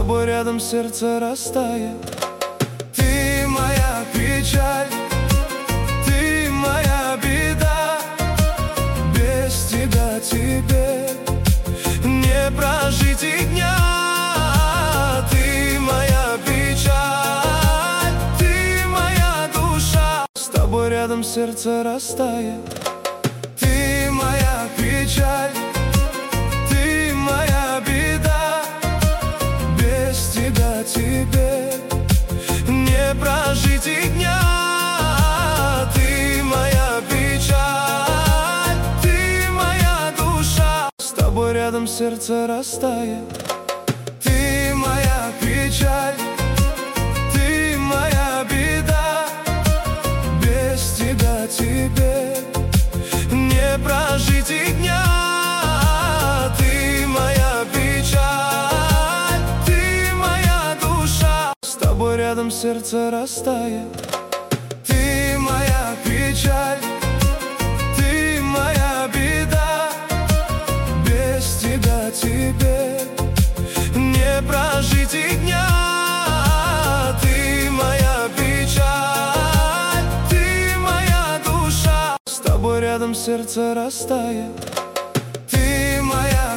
тобой рядом сердце растает. Ты моя печаль, ты моя беда. Без тебя теперь не прожить и дня. Ты моя печаль, ты моя душа. С тобой рядом сердце растает. Ты моя печаль, ты моя беда. Без тебя теперь не прожить и дня. Ты моя печаль, ты моя душа. С тобой рядом сердце растает. Ты моя печаль, ты моя беда. Без тебя теперь не прожить и дня. Ты моя печаль, ты моя душа. С тобой рядом сердце растает. Ты моя печаль, ты моя беда. Без тебя теперь не прожить и дня. Ты моя печаль, ты моя душа. С тобой рядом сердце растает.